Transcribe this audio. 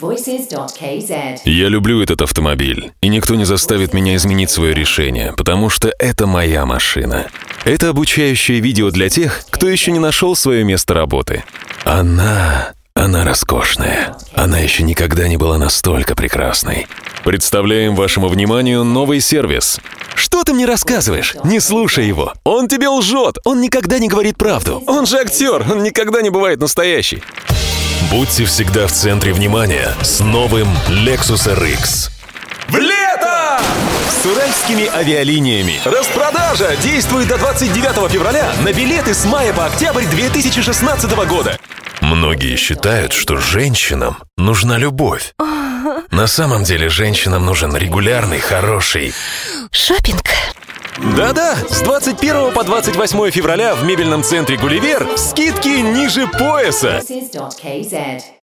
Voices.kz. Я люблю этот автомобиль, и никто не заставит меня изменить свое решение, потому что это моя машина. Это обучающее видео для тех, кто еще не нашел свое место работы. Она роскошная. Она еще никогда не была настолько прекрасной. Представляем вашему вниманию новый сервис. Что ты мне рассказываешь? Не слушай его. Он тебе лжет. Он никогда не говорит правду. Он же актер. Он никогда не бывает настоящий. Будьте всегда в центре внимания с новым Lexus RX. В лето! С уральскими авиалиниями. Распродажа действует до 29 февраля на билеты с мая по октябрь 2016 года. Многие считают, что женщинам нужна любовь. На самом деле женщинам нужен регулярный, хороший шопинг. Да-да, с 21 по 28 февраля в мебельном центре «Гулливер» скидки ниже пояса. Voices.kz.